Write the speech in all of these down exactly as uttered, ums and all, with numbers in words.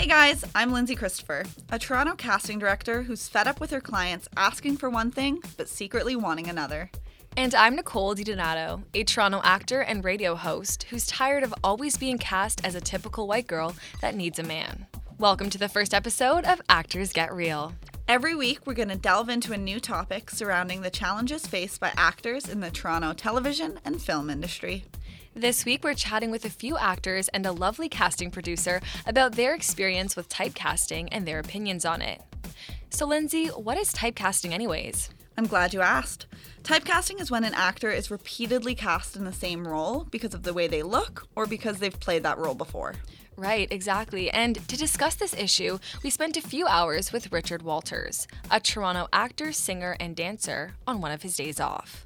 Hey guys, I'm Lindsay Christopher, a Toronto casting director who's fed up with her clients asking for one thing but secretly wanting another. And I'm Nicole DiDonato, a Toronto actor and radio host who's tired of always being cast as a typical white girl that needs a man. Welcome to the first episode of Actors Get Real. Every week, we're going to delve into a new topic surrounding the challenges faced by actors in the Toronto television and film industry. This week, we're chatting with a few actors and a lovely casting producer about their experience with typecasting and their opinions on it. So, Lindsay, what is typecasting anyways? I'm glad you asked. Typecasting is when an actor is repeatedly cast in the same role because of the way they look or because they've played that role before. Right, exactly. And to discuss this issue, we spent a few hours with Richard Walters, a Toronto actor, singer, and dancer, on one of his days off.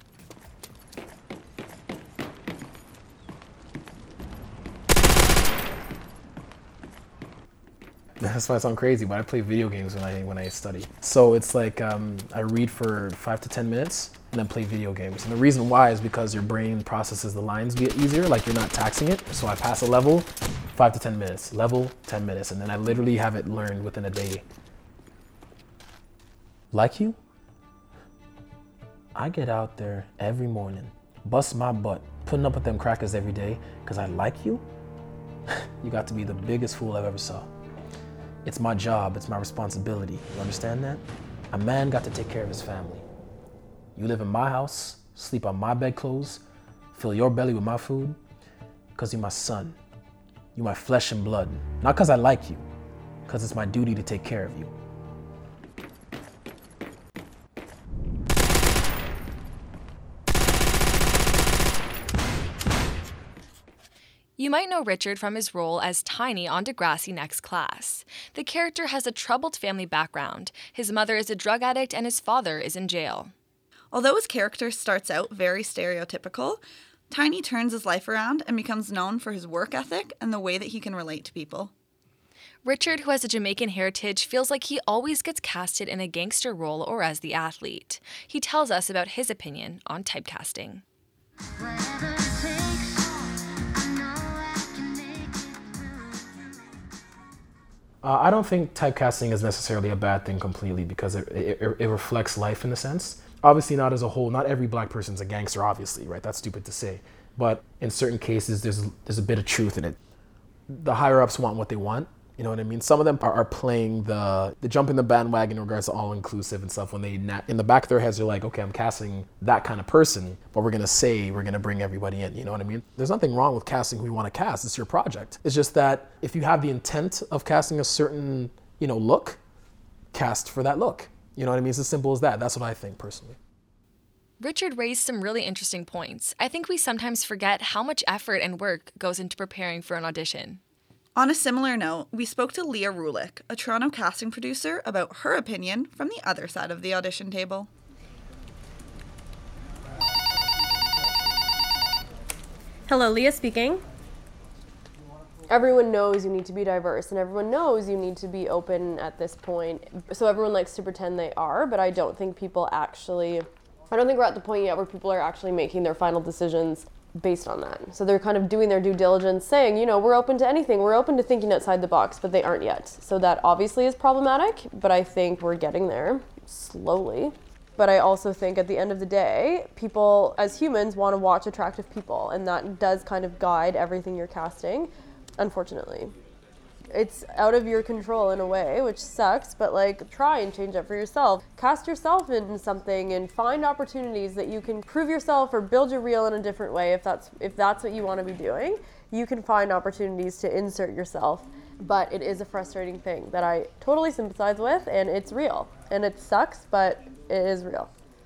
That's why I sound crazy, but I play video games when I when I study. So it's like um, I read for five to ten minutes and then play video games. And the reason why is because your brain processes the lines a bit easier, like you're not taxing it. So I pass a level, five to ten minutes, level, ten minutes, and then I literally have it learned within a day. Like you? I get out there every morning, bust my butt, putting up with them crackers every day, because I like you? You got to be the biggest fool I've ever saw. It's my job, it's my responsibility. You understand that? A man got to take care of his family. You live in my house, sleep on my bedclothes, fill your belly with my food, because you're my son. You're my flesh and blood. Not because I like you, because it's my duty to take care of you. You might know Richard from his role as Tiny on Degrassi Next Class. The character has a troubled family background. His mother is a drug addict and his father is in jail. Although his character starts out very stereotypical, Tiny turns his life around and becomes known for his work ethic and the way that he can relate to people. Richard, who has a Jamaican heritage, feels like he always gets casted in a gangster role or as the athlete. He tells us about his opinion on typecasting. Uh, I don't think typecasting is necessarily a bad thing completely because it, it, it reflects life in a sense. Obviously not as a whole, not every black person's a gangster, obviously, right? That's stupid to say. But in certain cases, there's there's a bit of truth in it. The higher ups want what they want, you know what I mean? Some of them are, are playing the, the jumping the bandwagon in regards to all-inclusive and stuff when they, na- in the back of their heads, they're like, okay, I'm casting that kind of person, but we're gonna say we're gonna bring everybody in, you know what I mean? There's nothing wrong with casting who you wanna cast, it's your project. It's just that if you have the intent of casting a certain, you know, look, cast for that look. You know what I mean? It's as simple as that. That's what I think personally. Richard raised some really interesting points. I think we sometimes forget how much effort and work goes into preparing for an audition. On a similar note, we spoke to Leah Rulick, a Toronto casting producer, about her opinion from the other side of the audition table. Hello, Leah speaking. Everyone knows you need to be diverse, and everyone knows you need to be open at this point. So everyone likes to pretend they are, but I don't think people actually, I don't think we're at the point yet where people are actually making their final decisions based on that. So they're kind of doing their due diligence, saying, you know, we're open to anything, we're open to thinking outside the box, but they aren't yet. So that obviously is problematic, but I think we're getting there slowly. But I also think at the end of the day, people as humans want to watch attractive people, and that does kind of guide everything you're casting, unfortunately. It's out of your control in a way, which sucks, but like try and change it for yourself. Cast yourself in something and find opportunities that you can prove yourself or build your reel in a different way. If that's if that's what you want to be doing, you can find opportunities to insert yourself. But it is a frustrating thing that I totally sympathize with, and it's real. And it sucks, but it is real.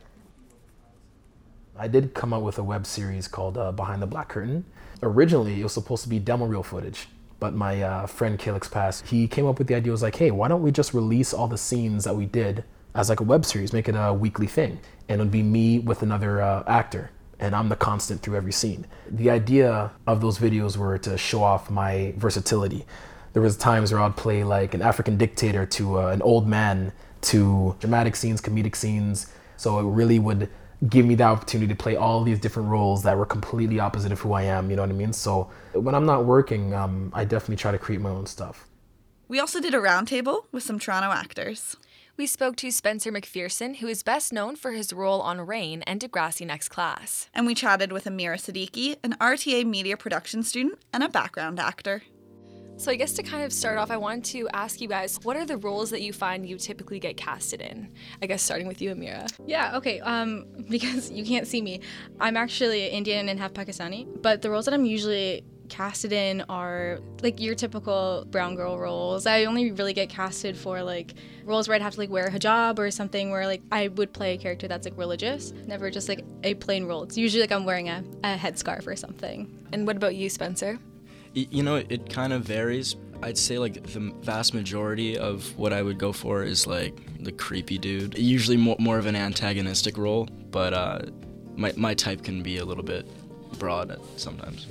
I did come out with a web series called uh, Behind the Black Curtain. Originally, it was supposed to be demo reel footage. But my uh, friend Calix Pass, he came up with the idea, was like, hey, why don't we just release all the scenes that we did as like a web series, make it a weekly thing. And it'd be me with another uh, actor, and I'm the constant through every scene. The idea of those videos were to show off my versatility. There was times where I'd play like an African dictator to uh, an old man, to dramatic scenes, comedic scenes. So it really would give me the opportunity to play all these different roles that were completely opposite of who I am, you know what I mean? So when I'm not working, um, I definitely try to create my own stuff. We also did a roundtable with some Toronto actors. We spoke to Spencer McPherson, who is best known for his role on Rain and Degrassi Next Class. And we chatted with Amira Siddiqui, an R T A media production student and a background actor. So I guess to kind of start off, I wanted to ask you guys, what are the roles that you find you typically get casted in? I guess starting with you, Amira. Yeah, okay, um, because you can't see me, I'm actually Indian and half Pakistani, but the roles that I'm usually casted in are like your typical brown girl roles. I only really get casted for like roles where I'd have to like wear a hijab or something where like I would play a character that's like religious, never just like a plain role. It's usually like I'm wearing a, a headscarf or something. And what about you, Spencer? You know, it, it kind of varies. I'd say like the vast majority of what I would go for is like the creepy dude. Usually more, more of an antagonistic role, but uh, my, my type can be a little bit broad sometimes.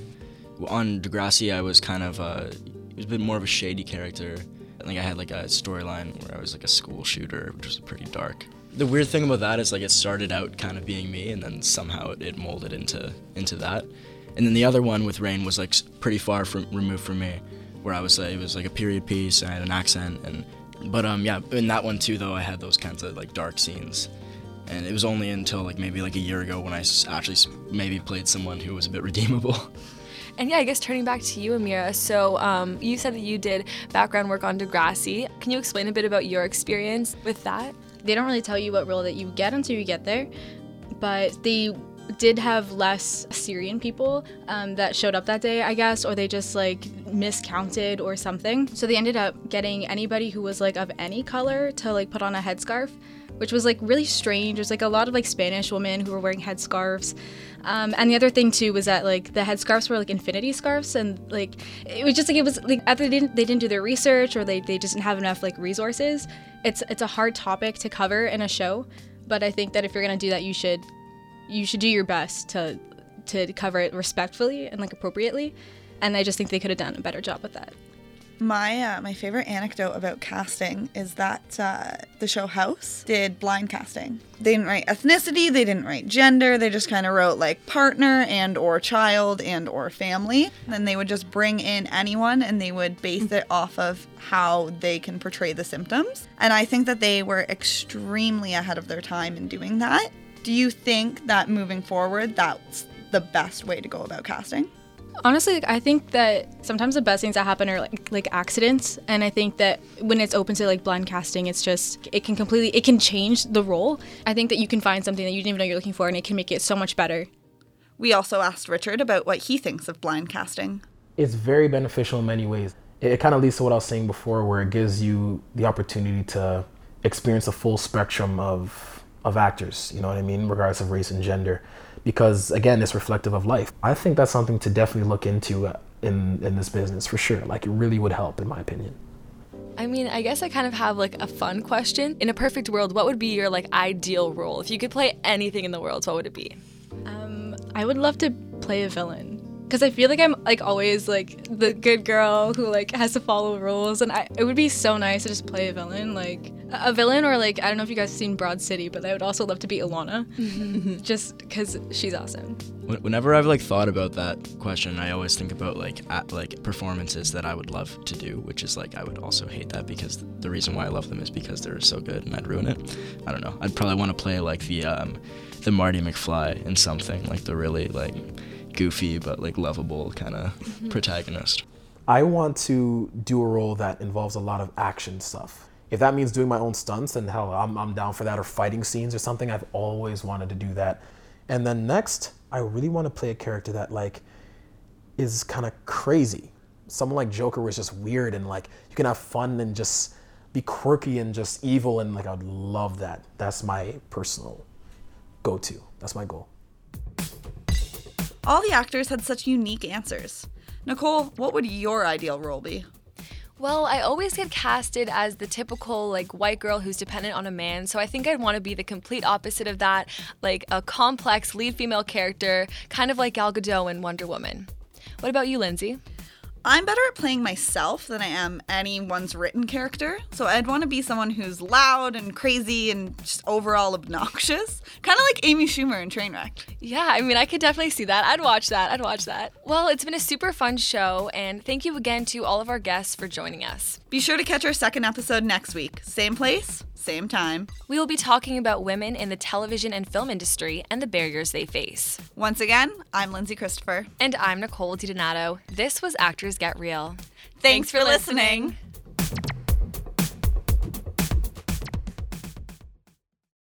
On Degrassi, I was kind of, uh, it was a bit more of a shady character. I think I had like a storyline where I was like a school shooter, which was pretty dark. The weird thing about that is like it started out kind of being me, and then somehow it, it molded into into that. And then the other one with Rain was like pretty far from removed from me, where I was like, it was like a period piece, and I had an accent, and but um yeah, in that one too though I had those kinds of like dark scenes, and it was only until like maybe like a year ago when I actually maybe played someone who was a bit redeemable. And yeah, I guess turning back to you, Amira, so um, you said that you did background work on Degrassi. Can you explain a bit about your experience with that? They don't really tell you what role that you get until you get there, but they did have less Syrian people um, that showed up that day, I guess, or they just like miscounted or something. So they ended up getting anybody who was like of any color to like put on a headscarf, which was like really strange. There's like a lot of like Spanish women who were wearing headscarves. Um, and the other thing too was that like the headscarves were like infinity scarves, and like it was just like it was like either they didn't they didn't do their research or they, they just didn't have enough like resources. It's it's a hard topic to cover in a show, but I think that if you're gonna do that, you should you should do your best to to cover it respectfully and like appropriately. And I just think they could have done a better job with that. My uh, my favorite anecdote about casting is that uh, the show House did blind casting. They didn't write ethnicity, they didn't write gender, they just kind of wrote like partner and or child and or family. Then they would just bring in anyone and they would base it off of how they can portray the symptoms. And I think that they were extremely ahead of their time in doing that. Do you think that moving forward, that's the best way to go about casting? Honestly, I think that sometimes the best things that happen are like like accidents, and I think that when it's open to like blind casting, it's just it can completely it can change the role. I think that you can find something that you didn't even know you're looking for, and it can make it so much better. We also asked Richard about what he thinks of blind casting. It's very beneficial in many ways. It, it kind of leads to what I was saying before, where it gives you the opportunity to experience a full spectrum of of actors. You know what I mean, regardless of race and gender. Because again, it's reflective of life. I think that's something to definitely look into uh, in, in this business for sure. Like it really would help in my opinion. I mean, I guess I kind of have like a fun question. In a perfect world, what would be your like ideal role? If you could play anything in the world, what would it be? Um, I would love to play a villain. Because I feel like I'm like always like the good girl who like has to follow rules, and I, it would be so nice to just play a villain, like a villain, or like I don't know if you guys have seen Broad City, but I would also love to be Ilana, just because she's awesome. Whenever I've like thought about that question, I always think about like at, like performances that I would love to do, which is like I would also hate that because the reason why I love them is because they're so good and I'd ruin it. I don't know. I'd probably want to play like the um, the Marty McFly in something, like the really like goofy but like lovable kind of mm-hmm. protagonist. I want to do a role that involves a lot of action stuff. If that means doing my own stunts, then hell, I'm, I'm down for that, or fighting scenes or something. I've always wanted to do that. And then next, I really want to play a character that like is kind of crazy. Someone like Joker was just weird and like you can have fun and just be quirky and just evil, and like I'd love that. That's my personal go-to. That's my goal. All the actors had such unique answers. Nicole, what would your ideal role be? Well, I always get casted as the typical like white girl who's dependent on a man, so I think I'd want to be the complete opposite of that, like a complex lead female character, kind of like Gal Gadot in Wonder Woman. What about you, Lindsay? I'm better at playing myself than I am anyone's written character. So I'd want to be someone who's loud and crazy and just overall obnoxious. Kind of like Amy Schumer in Trainwreck. Yeah, I mean, I could definitely see that. I'd watch that. I'd watch that. Well, it's been a super fun show, and thank you again to all of our guests for joining us. Be sure to catch our second episode next week. Same place, same time. We will be talking about women in the television and film industry and the barriers they face. Once again, I'm Lindsay Christopher. And I'm Nicole DiDonato. This was Actors Get Real. Thanks, Thanks for listening. listening.